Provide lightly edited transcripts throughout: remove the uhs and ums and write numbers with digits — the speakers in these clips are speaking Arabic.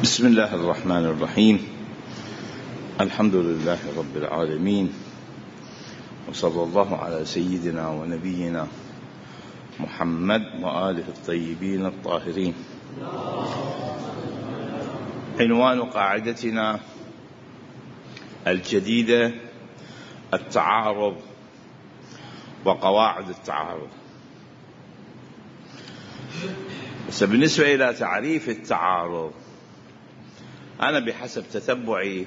بسم الله الرحمن الرحيم. الحمد لله رب العالمين، وصلى الله على سيدنا ونبينا محمد وآله الطيبين الطاهرين. عنوان قاعدتنا الجديدة التعارض وقواعد التعارض. بس بالنسبة إلى تعريف التعارض، أنا بحسب تتبعي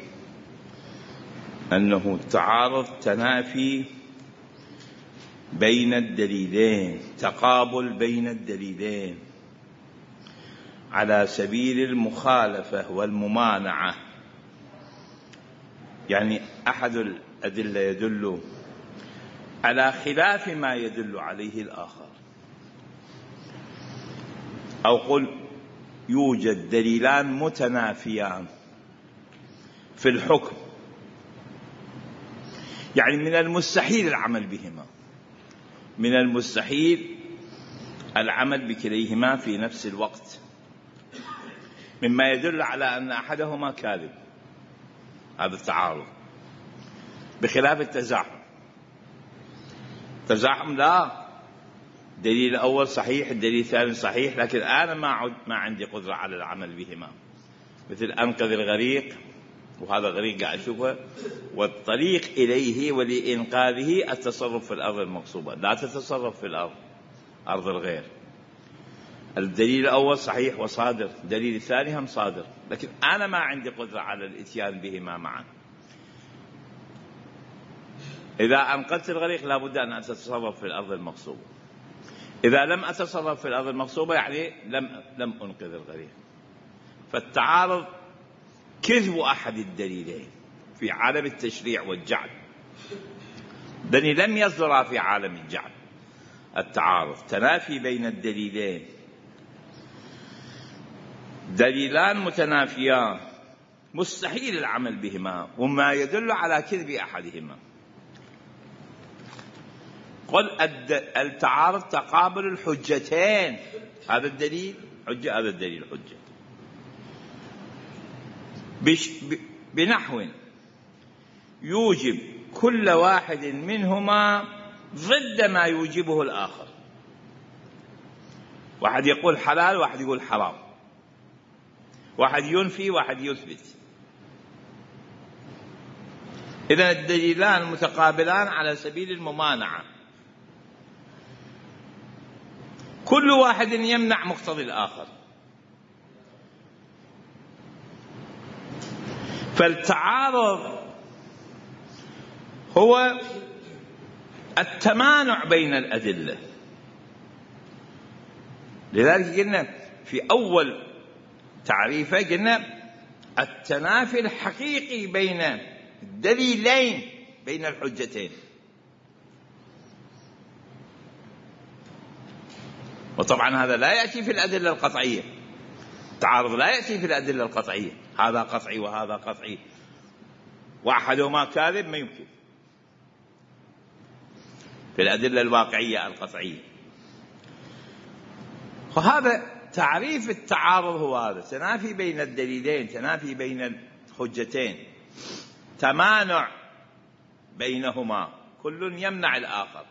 أنه التعارض تنافي بين الدليلين، تقابل بين الدليلين على سبيل المخالفة والممانعة. يعني أحد الأدلة يدل على خلاف ما يدل عليه الآخر، أو قل يوجد دليلان متنافيان في الحكم، يعني من المستحيل العمل بهما، من المستحيل العمل بكليهما في نفس الوقت، مما يدل على أن أحدهما كاذب. هذا التعارض، بخلاف التزاحم. التزاحم لا، الدليل الأول صحيح، الدليل الثاني صحيح، لكن أنا ما عندي قدرة على العمل بهما. مثل أنقذ الغريق، وهذا غريق قاعد أشوفه، والطريق إليه ولإنقاذه التصرف في الأرض المغصوبة. لا تتصرف في الأرض، أرض الغير. الدليل الأول صحيح وصادر، الدليل الثاني هم صادر، لكن أنا ما عندي قدرة على الإتيان بهما معا. إذا أنقذت الغريق لابد أن أتصرف في الأرض المغصوبة. إذا لم أتصرف في الأرض المغصوبة يعني لم أنقذ الغريق. فالتعارض كذب أحد الدليلين في عالم التشريع والجعل، دليل لم يصدر في عالم الجعل. التعارض تنافي بين الدليلين، دليلان متنافيان مستحيل العمل بهما، وما يدل على كذب أحدهما. قل التعارض تقابل الحجتين، هذا الدليل حجة، هذا الدليل حجة، بنحو يوجب كل واحد منهما ضد ما يوجبه الآخر. واحد يقول حلال، واحد يقول حرام، واحد ينفي، واحد يثبت. إذن الدليلان متقابلان على سبيل الممانعة، كل واحد يمنع مقتضي الآخر. فالتعارض هو التمانع بين الأدلة. لذلك قلنا في أول تعريفه، قلنا التنافي الحقيقي بين الدليلين، بين الحجتين. وطبعا هذا لا يأتي في الأدلة القطعية، التعارض لا يأتي في الأدلة القطعية، هذا قطعي وهذا قطعي وأحدهما كاذب، ما يمكن. في الأدلة الواقعية القطعية. وهذا تعريف التعارض، هو هذا تنافي بين الدليلين، تنافي بين الحجتين، تمانع بينهما، كل يمنع الآخر.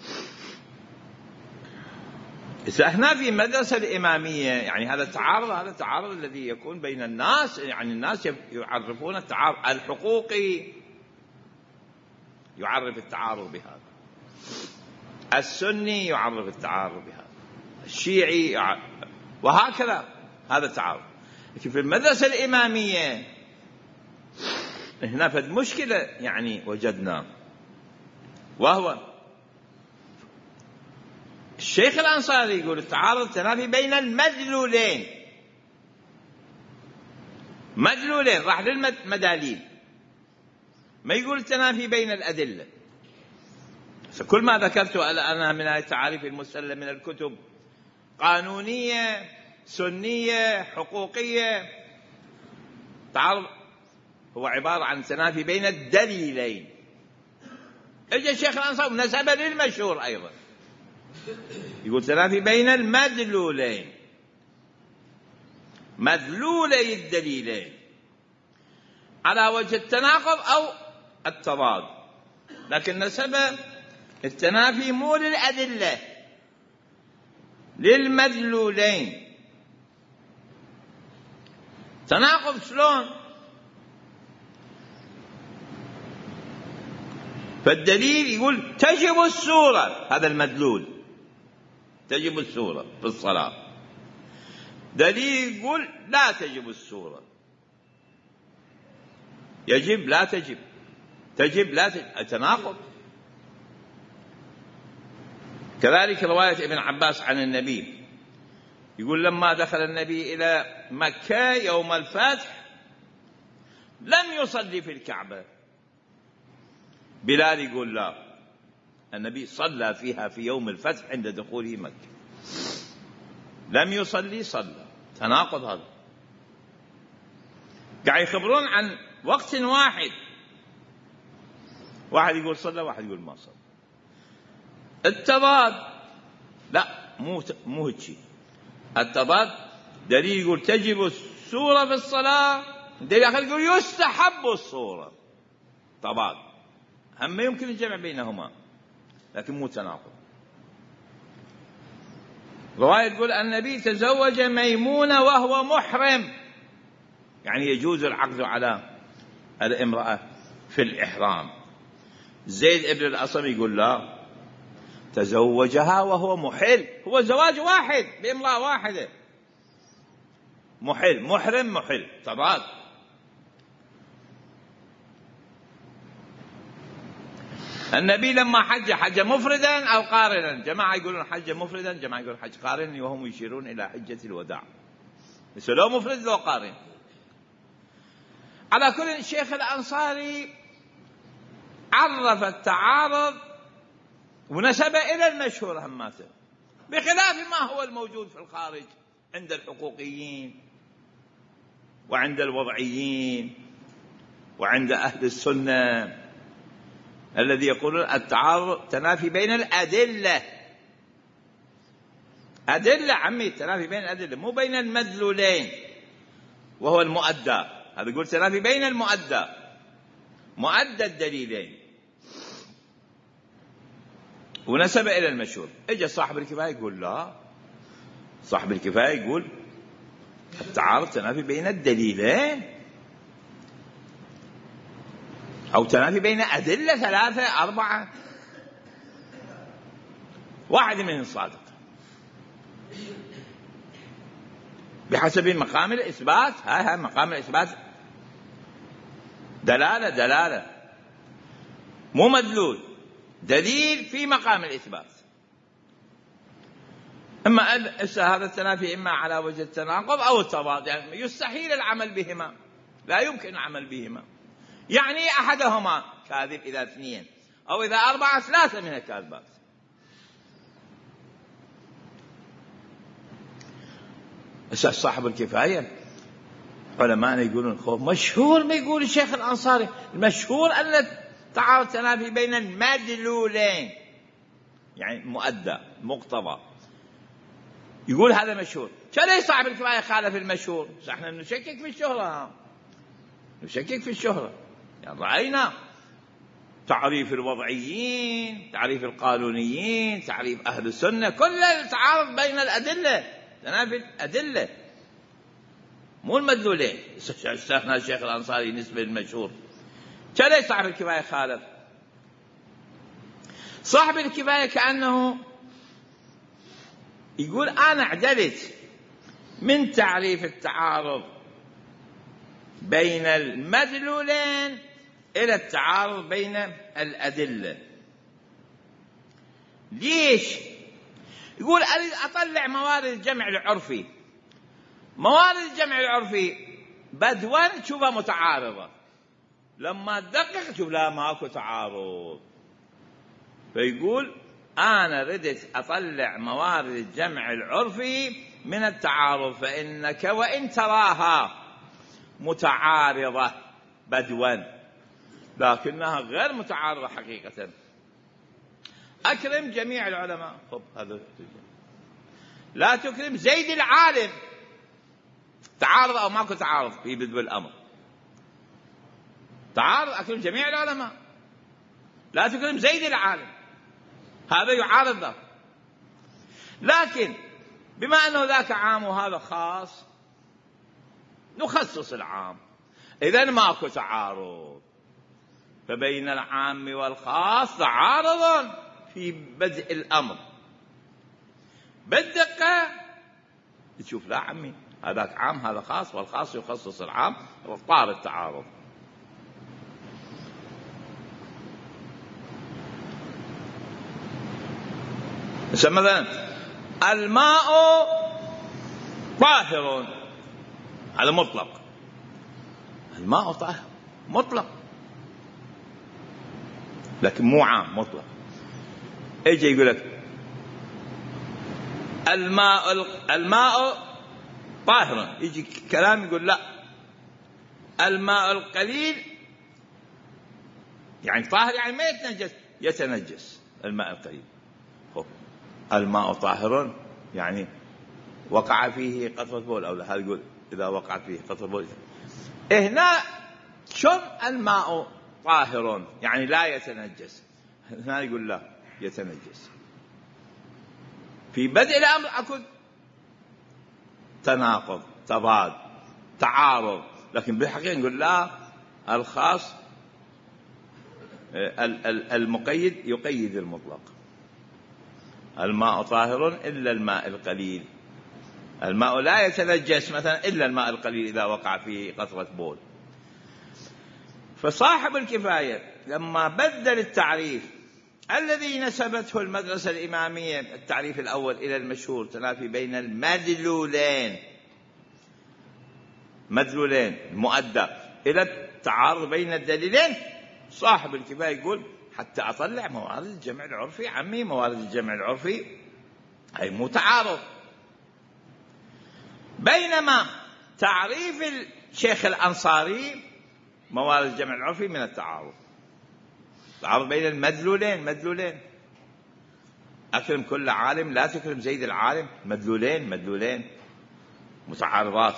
إذا احنا في مدرسة الإمامية، يعني هذا التعارض، هذا التعارض الذي يكون بين الناس، يعني الناس يعرفون التعارض. الحقوقي يعرف التعارض بهذا، السني يعرف التعارض بهذا، الشيعي وهكذا. هذا التعارض. لكن في المدرسة الإمامية هنا فد مشكلة يعني وجدنا، وهو الشيخ الأنصاري يقول التعارض تنافي بين المدلولين. مدلولين، راح للمداليل، ما يقول التنافي بين الأدلة. كل ما ذكرته أنا من التعاريف المسلمة من الكتب، قانونية، سنية، حقوقية، تعارض هو عبارة عن تنافي بين الدليلين. اجى الشيخ الأنصاري نسبه للمشهور أيضا، يقول تنافي بين المدلولين. مدلولي الدليلين على وجه التناقض أو التضاد، لكن نسب التنافي مو للأدلة، للمدلولين. تناقض شلون؟ فالدليل يقول تجب السورة، هذا المدلول، تجب السورة في الصلاة. دليل يقول لا تجب السورة، يجب لا تجب، تجب لا تجب، تناقض. كذلك رواية ابن عباس عن النبي يقول لما دخل النبي إلى مكة يوم الفتح لم يصلي في الكعبة. بلال يقول لا، النبي صلى فيها في يوم الفتح عند دخوله مكة، لم يصلي صلى. تناقض هذا. قاعد يخبرون عن وقت واحد، واحد يقول صلى واحد يقول ما صلى. التضاد لا، مو هيك شيء. التضاد دليل يقول تجب السورة في الصلاة، دليل آخر يقول يستحب السورة. تضاد، هم يمكن الجمع بينهما لكن مو تناقض. رواية تقول النبي تزوج ميمونة وهو محرم، يعني يجوز العقد على الامرأة في الإحرام. زيد ابن الأصم يقول لا، تزوجها وهو محل، هو زواج واحد بامرأة واحدة، محل محرم محل. تضاد. النبي لما حج مفردا أو قارنا، جماعة يقولون حج مفردا، جماعة يقولون حج قارنا، وهم يشيرون إلى حجة الوداع، بس لو مفرد لو قارن. على كل، الشيخ الأنصاري عرف التعارض ونسب إلى المشهور هماته، بخلاف ما هو الموجود في الخارج عند الحقوقيين وعند الوضعيين وعند أهل السنة الذي يقولون التعارض تنافي بين الأدلة. أدلة عمي، تنافي بين الأدلة مو بين المدلولين وهو المؤدى. هذا يقول تنافي بين المؤدى، مؤدى الدليلين، ونسب إلى المشهور. اجى صاحب الكفاية يقول لا، صاحب الكفاية يقول التعارض تنافي بين الدليلين أو تنافي بين أدلة 3 4، واحد منهم صادق بحسب مقام الإثبات. هاي مقام الإثبات دلالة مو مدلول، دليل في مقام الإثبات. أما هذا التنافي إما على وجه التناقض أو التضاد، يعني يستحيل العمل بهما، لا يمكن العمل بهما. يعني أحدهما كاذب إذا 2 أو إذا 4 3 من الكاذبات. صاحب الكفاية علماء يقولون خوف مشهور، ما يقول الشيخ الأنصاري المشهور أن تعارض تنافي بين المدلولين، يعني مؤدى مقتضى، يقول هذا مشهور. كلي صاحب الكفاية خالف المشهور؟ احنا نشكك في الشهرة، نشكك في الشهرة. يعني رأينا تعريف الوضعيين، تعريف القانونيين، تعريف أهل السنة، كل تعارض بين الأدلة، تنافي الأدلة مو المدلولين. استثنى الشيخ الأنصاري نسبة للمشهور. كلي صاحب الكفاية خالف؟ صاحب الكفاية كأنه يقول أنا عدلت من تعريف التعارض بين المدلولين إلى التعارض بين الأدلة. ليش؟ يقول أريد أطلع موارد الجمع العرفي. موارد الجمع العرفي بدوا تشوفها متعارضة، لما تدقق تشوف لا ماكو تعارض. فيقول أنا ردت أطلع موارد الجمع العرفي من التعارض، فإنك وإن تراها متعارضة بدوا لكنها غير متعارضة حقيقة. أكرم جميع العلماء، خب هذا لا تكرم زيد العالم، تعارض أو ماكو تعارض في بدء الأمر؟ تعارض، أكرم جميع العلماء، لا تكرم زيد العالم، هذا يعارض ذاك. لكن بما أنه ذاك عام وهذا خاص نخصص العام، إذن ماكو تعارض. فبين العام والخاص تعارض في بدء الأمر، بالدقة تشوف لا عمي هذاك عام هذا خاص، والخاص يخصص العام، طار التعارض. مثلا الماء طاهر، هذا مطلق، الماء طاهر مطلق، لكن مو عام، مطلق. اجي يقول لك الماء طاهر، يجي كلام يقول لا، الماء القليل يعني طاهر، يعني ما يتنجس الماء القليل. الماء طاهر يعني وقع فيه قطرة بول أو لا، هذا يقول إذا وقعت فيه قطرة بول. هنا شرب الماء طاهر يعني لا يتنجس، هنا يقول لا يتنجس. في بدء الأمر أكون تناقض، تضاد، تعارض، لكن بالحقيقة نقول لا، الخاص المقيد يقيد المطلق. الماء طاهر إلا الماء القليل، الماء لا يتنجس مثلا إلا الماء القليل إذا وقع فيه قطرة بول. فصاحب الكفاية لما بدل التعريف الذي نسبته المدرسة الإمامية، التعريف الأول إلى المشهور تنافي بين المدلولين، مدلولين مؤدى، إلى التعارض بين الدليلين، صاحب الكفاية يقول حتى أطلع موارد الجمع العرفي، عمي موارد الجمع العرفي أي متعارض. بينما تعريف الشيخ الأنصاري موارد الجمع العرفي من التعارض، تعارض بين المدلولين، مدلولين، أكرم كل عالم لا تكرم زيد العالم، مدلولين، مدلولين متعارضات.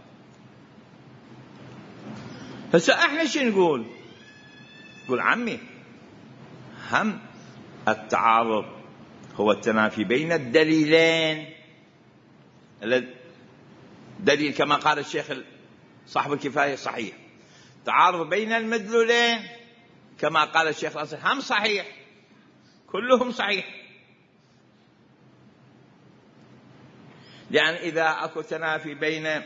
هسه احنا شو نقول؟ نقول عمي هم التعارض هو التنافي بين الدليلين، الدليل كما قال الشيخ صاحب الكفاية صحيح، تعارض بين المدلولين كما قال الشيخ الأنصاري هم صحيح، كلهم صحيح. لأن إذا أكو تنافي بين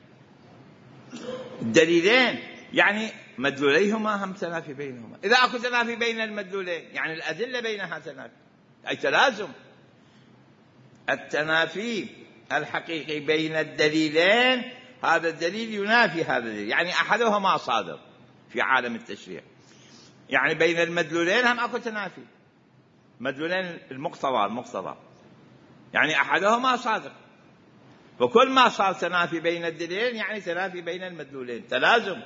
الدليلين يعني مدلوليهما هم تنافي بينهما، إذا أكو تنافي بين المدلولين يعني الأدلة بينها تنافي، أي تلازم. التنافي الحقيقي بين الدليلين، هذا الدليل ينافي هذا الدليل، يعني أحدهما صادر في عالم التشريع، يعني بين المدلولين هم أكو تنافي، مدلولين المقتضى يعني أحدهما صادر، وكل ما صار تنافي بين الدليلين يعني تنافي بين المدلولين، تلازم.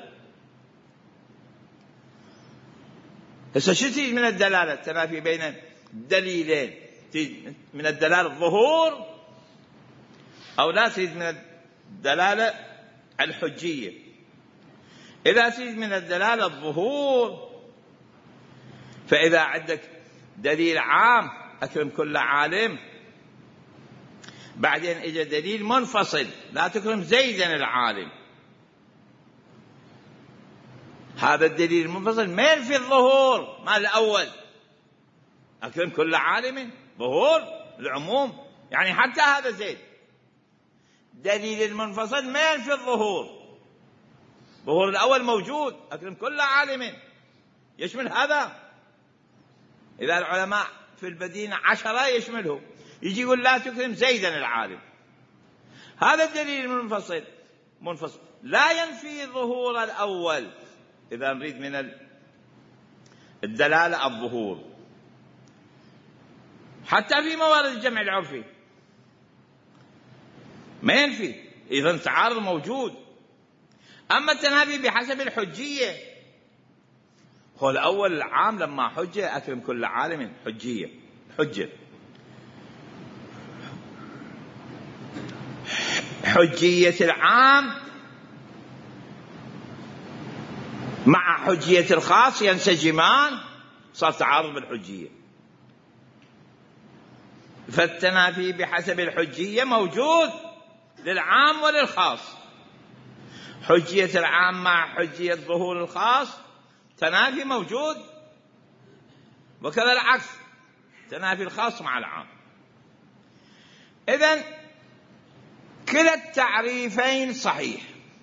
هسه شو تيجي من الدلالة؟ التنافي بين الدليلين تيجي من الدلالة الظهور أو لا تريد من الدلالة الحجية؟ إذا تريد من الدلالة الظهور، فإذا عندك دليل عام أكرم كل عالم، بعدين إجا دليل منفصل لا تكرم زيدا العالم، هذا الدليل المنفصل ما ينفي الظهور مع الأول، أكرم كل عالم ظهور العموم، يعني حتى هذا زيد. دليل المنفصل ما ينفي الظهور، ظهور الأول موجود، أكرم كل عالم يشمل هذا. إذا العلماء في المدينة 10 يشمله، يجي يقول لا تكرم زيدا العالم، هذا الدليل المنفصل منفصل لا ينفي ظهور الأول. إذا نريد من الدلالة الظهور حتى في موارد الجمع العرفي ما ينفي، إذا تعارض موجود. أما التنافي بحسب الحجية، هو الأول العام لما حجة أكرم كل عالم حجية، حجية العام مع حجية الخاص ينسجمان، صار تعارض بالحجية. فالتنافي بحسب الحجية موجود للعام وللخاص. حجية العام مع حجية ظهور الخاص تنافي موجود، وكذا العكس، تنافي الخاص مع العام. إذن كلا التعريفين صحيح.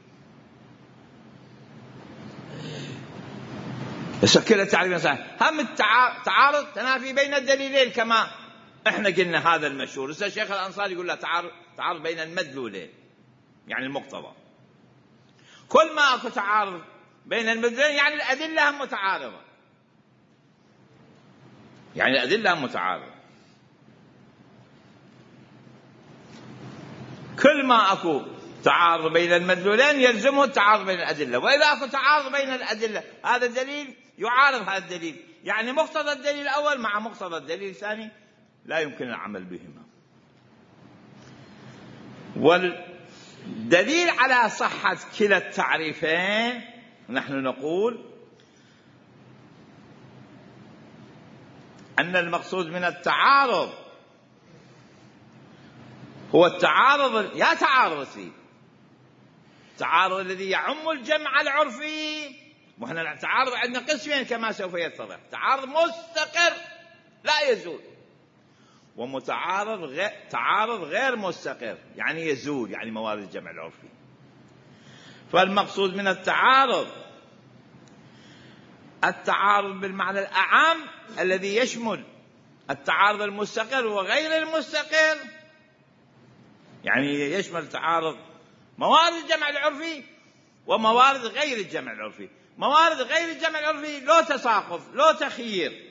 كلا التعريفين صحيح. هم التعارض تنافي بين الدليلين كما احنا قلنا، هذا المشهور. الشيخ الأنصاري يقول له تعارض بين المدلولين، يعني المقتضى. كل ما اكو تعارض بين المدلولين يعني الأدلة هم متعارضة، يعني الأدلة هم متعارضة. كل ما اكو تعارض بين المدلولين يلزمه التعارض بين الأدلة. وإذا اكو تعارض بين الأدلة، هذا الدليل يعارض هذا الدليل، يعني مقتضى الدليل الأول مع مقتضى الدليل الثاني لا يمكن العمل بهما. والدليل على صحة كلا التعريفين نحن نقول أن المقصود من التعارض هو التعارض، يا تعارض فيه التعارض الذي يعم الجمع العرفي. وإحنا التعارض عندنا قسمين كما سوف يتضح: تعارض مستقر لا يزول، تعارض غير مستقر يعني يزول، يعني موارد الجمع العرفي. فالمقصود من التعارض التعارض بالمعنى الأعم الذي يشمل التعارض المستقر وغير المستقر، يعني يشمل تعارض موارد الجمع العرفي وموارد غير الجمع العرفي. موارد غير الجمع العرفي لو تساقط، لو تخيير،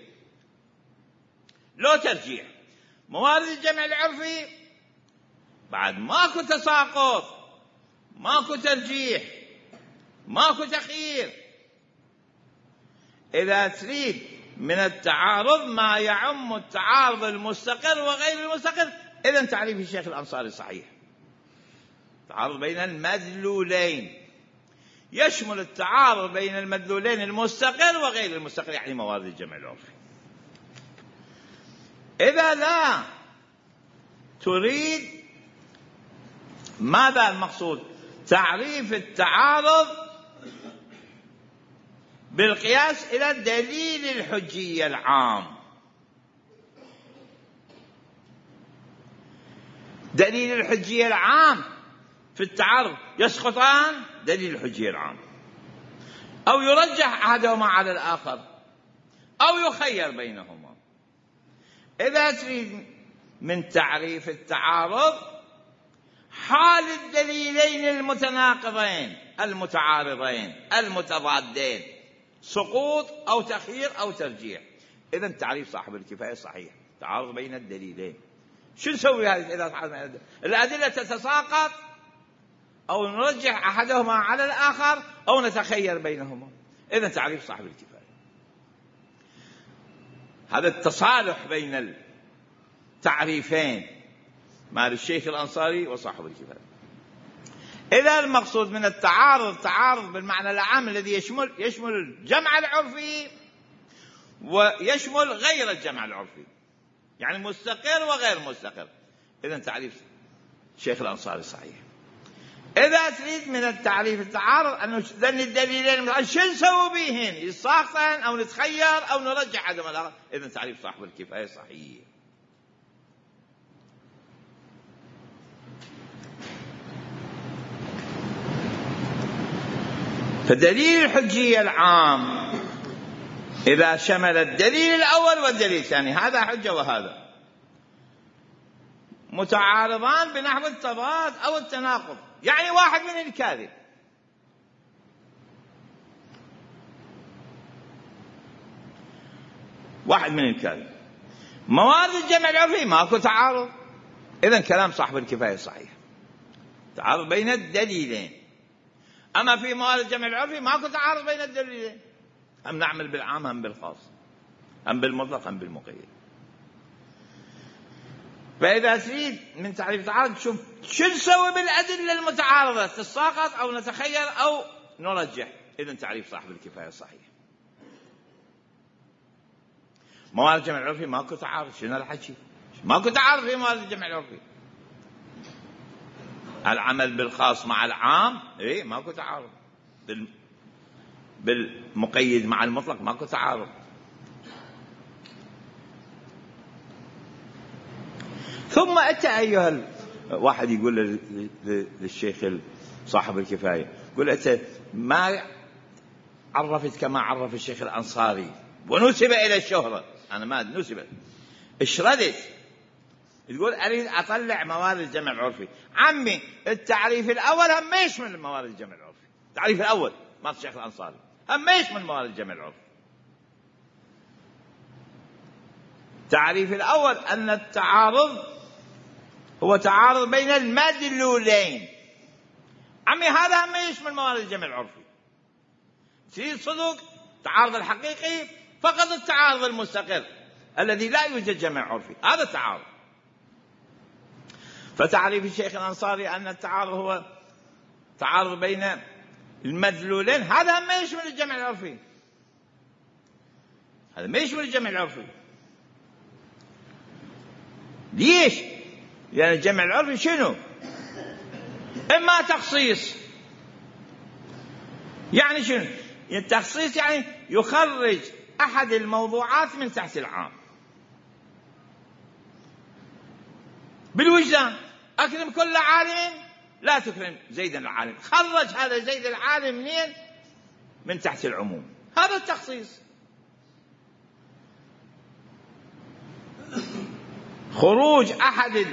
لو ترجيح. موارد الجمع العرفي بعد ماكو تساقط، ماكو ترجيح، ماكو تخيير. إذا تريد من التعارض ما يعم التعارض المستقر وغير المستقر، إذن تعريف الشيخ الأنصاري صحيح. تعارض بين المدلولين يشمل التعارض بين المدلولين المستقر وغير المستقر، يعني موارد الجمع العرفي. إذا لا تريد، ماذا المقصود؟ تعريف التعارض بالقياس إلى دليل الحجية العام. دليل الحجية العام في التعارض يسقطان دليل الحجية العام، أو يرجح أحدهما على الآخر، أو يخير بينهما. إذا تريد من تعريف التعارض حال الدليلين المتناقضين المتعارضين المتضادين، سقوط أو تخيير أو ترجيح، إذن تعريف صاحب الكفاية صحيح. تعارض بين الدليلين، شو نسوي هذه إذا تعارض بين الأدلة؟ تتساقط، أو نرجح أحدهما على الآخر، أو نتخير بينهما، إذن تعريف صاحب الكفاية. هذا التصالح بين التعريفين مال الشيخ الأنصاري وصاحب الكفاية. إذا المقصود من التعارض تعارض بالمعنى العام الذي يشمل الجمع العرفي ويشمل غير الجمع العرفي، يعني مستقر وغير مستقر، إذن تعريف الشيخ الأنصاري صحيح. إذا تريد من التعريف التعارض أن ذن الدليلين شو نسوي بيهن، يساقطن أو نتخير أو نرجع عدم الآخر، إذن تعريف صاحب الكفاية صحيح. فدليل الحجية العام إذا شمل الدليل الأول والدليل الثاني، هذا حجة وهذا، متعارضان بنحو التضاد أو التناقض، يعني واحد من الكاذب. واحد من الكاذب. موارد الجمع العرفي ماكو تعارض، إذن كلام صاحب الكفاية صحيح. تعارض بين الدليلين. أما في موارد الجمع العرفي ماكو تعارض بين الدليلين، هم نعمل بالعام هم بالخاص، هم بالمطلق هم بالمقيد. فإذا تريد من تعريف التعارض شوف شو نسوي بالأدلة المتعارضة، تساقط أو نتخير أو نرجح. إذن تعريف صاحب الكفاية صحيح. موارد الجمع العرفي ماكو تعارض. شنو الحكي؟ ماكو تعارض في موارد الجمع العرفي. العمل بالخاص مع العام ماكو تعارض. بالمقيد مع المطلق ماكو تعارض. ثم أنت أيها واحد يقول للشيخ صاحب الكفاية، يقول أنت ما عرفت كما عرف الشيخ الأنصاري ونسب إلى الشهرة. أنا ما نسب، اشردت تقول أريد أطلع موارد الجمع العرفي. عمي التعريف الأول هم يشمل موارد الجمع العرفي. التعريف الأول مال الشيخ الأنصاري هم يشمل موارد الجمع العرفي. التعريف الأول أن التعارض هو تعارض بين المدلولين. عمي هذا هم يشمل موارد الجمع العرفي. في صدق التعارض الحقيقي فقط التعارض المستقر الذي لا يوجد جمع عرفي، هذا التعارض. فتعريف الشيخ الأنصاري أن التعارض هو تعارض بين المدلولين، هذا ما يشمل الجمع العرفي. هذا ما يشمل الجمع العرفي. ليش؟ لأن الجمع العرفي شنو؟ إما تخصيص، يعني شنو؟ التخصيص يعني يخرج أحد الموضوعات من تحت العام. بالوجدان أكرم كل عالم لا تكرم زيدا العالم، خرج هذا زيد العالم منين؟ من تحت العموم. هذا التخصيص. خروج أحد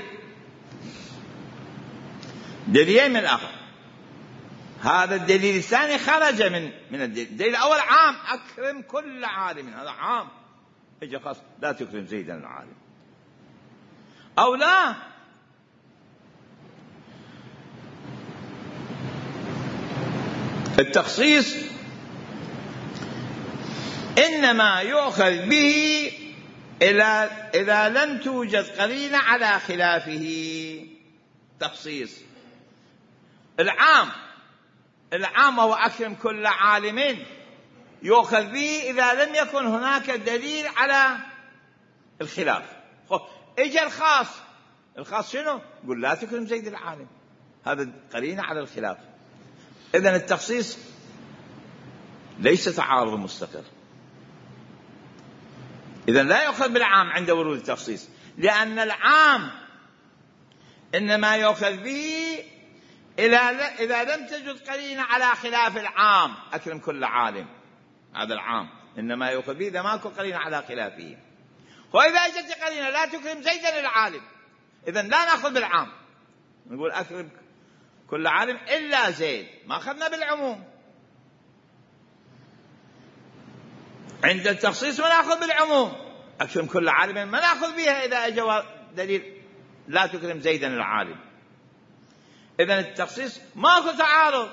الدليلين من الآخر. هذا الدليل الثاني خرج من الدليل الأول عام، أكرم كل عالم، هذا عام، إجا خاص لا تكرم زيدا العالم. أو لا، التخصيص إنما يؤخذ به إذا لم توجد قرينة على خلافه. تخصيص العام هو أكرم كل عالم يؤخذ به إذا لم يكن هناك دليل على الخلاف. إجا الخاص شنو؟ يقول لا تكرم زيد العالم، هذا قرينة على الخلاف. إذن التخصيص ليس تعارض مستقر. إذن لا يؤخذ بالعام عند ورود التخصيص، لأن العام إنما يؤخذ به إذا لم تجد قرينة على خلاف العام. أكرم كل عالم، هذا العام إنما يؤخذ به إذا ماكو قرينة على خلافه. وإذا أجت قرينة لا تكرم زيدا العالم، إذن لا نأخذ بالعام، نقول أكرم كل عالم إلا زيد، ما أخذنا بالعموم. عند التخصيص ما نأخذ بالعموم، أكرم كل عالم ما نأخذ بها إذا أجى دليل لا تكرم زيدا العالم. إذن التخصيص ماكو تعارض،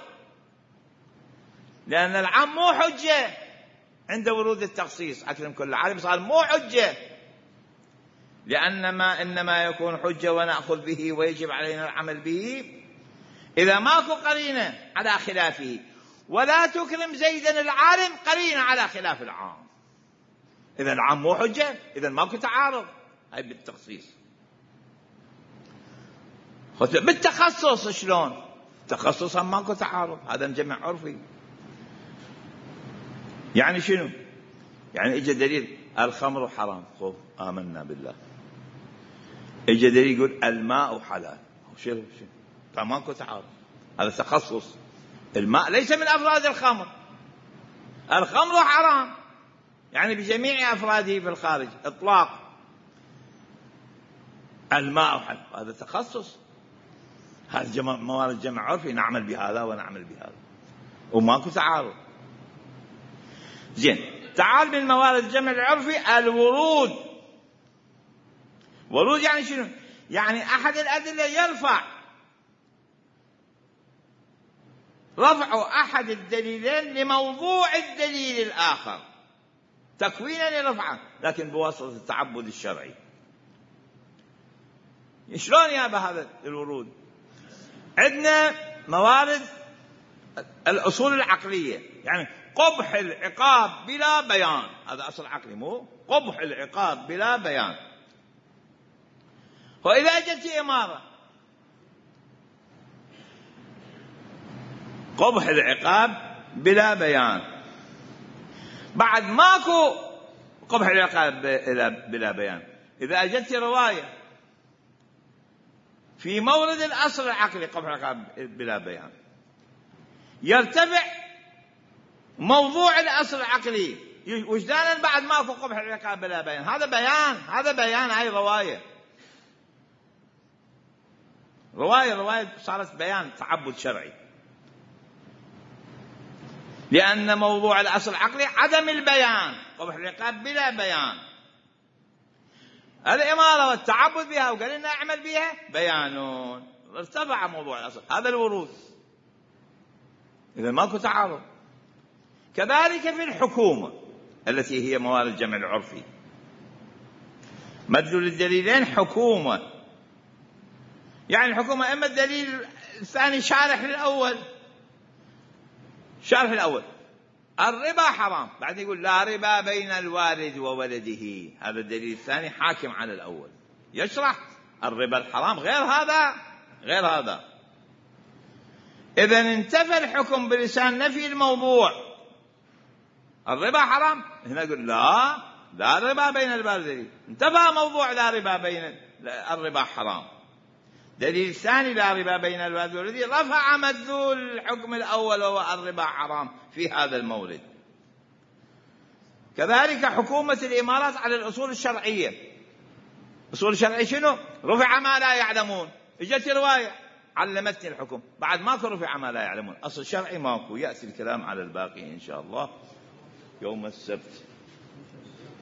لأن العام مو حجة عند ورود التخصيص. أكرم كل عالم صار مو حجة، لأن ما إنما يكون حجة ونأخذ به ويجب علينا العمل به إذا ماكو قرينة على خلافه. ولا تكرم زيدا العالم قرينة على خلاف العام. إذا العام مو حجة، إذا ماكو تعارض. هاي بالتخصيص. بالتخصص شلون؟ تخصصا ماكو تعارض، هذا جمع عرفي. يعني شنو؟ يعني اجى دليل الخمر حرام، خوف آمنا بالله. اجى دليل يقول الماء حلال، شنو فماكو تعارض، هذا تخصص. الماء ليس من أفراد الخمر، الخمر حرام يعني بجميع أفراده في الخارج إطلاق. الماء حلال هذا تخصص، هذا موارد جمع عرفي، نعمل بهذا ونعمل بهذا وماكو تعارض. زين، تعال من موارد الجمع العرفي الورود. ورود يعني شنو؟ يعني أحد الأدلة يرفع رفع أحد الدليلين لموضوع الدليل الآخر، تكوينا لرفعه، لكن بواسطة التعبد الشرعي. شلون يا بهذا الورود؟ عندنا موارد الأصول العقلية، يعني قبح العقاب بلا بيان، هذا أصل عقلي، مو قبح العقاب بلا بيان. وإذا جت إمارة قبح العقاب بلا بيان، بعد ماكو قبح العقاب بلا بيان، إذا أجت رواية في مورد الأصل العقلي قبح العقاب بلا بيان، يرتفع موضوع الأصل العقلي وجدانا بعد ماكو قبح العقاب بلا بيان. هذا بيان هاي رواية صارت بيان تعبد شرعي، لأن موضوع الأصل العقلي عدم البيان، قبح العقاب بلا بيان. الإمارة والتعبد بها وقال لنا أعمل بها بيان، ارتفع موضوع الأصل، هذا الورود، إذا ماكو تعارض. كذلك في الحكومة التي هي موارد الجمع العرفي، مدلول الدليلين حكومة، يعني الحكومة إما الدليل الثاني شارح الأول الربا حرام، بعد يقول لا ربا بين الوالد وولده، هذا الدليل الثاني حاكم على الأول، يشرح الربا الحرام غير هذا. إذا انتفى الحكم بلسان نفي الموضوع، الربا حرام، هنا يقول لا ربا بين الوالدين، انتفى موضوع لا ربا بين الربا حرام. دليل الثاني لا ربا بين الوالد والولد رفع مدلول الحكم الأول وهو الربا حرام في هذا المورد. كذلك حكومة الإمارات على الأصول الشرعية، أصول الشرعية شنو؟ رفع ما لا يعلمون، اجت رواية علمتني الحكم، بعد ماكو رفع ما لا يعلمون، أصل شرعي ماكو، يأتي الكلام على الباقي إن شاء الله يوم السبت.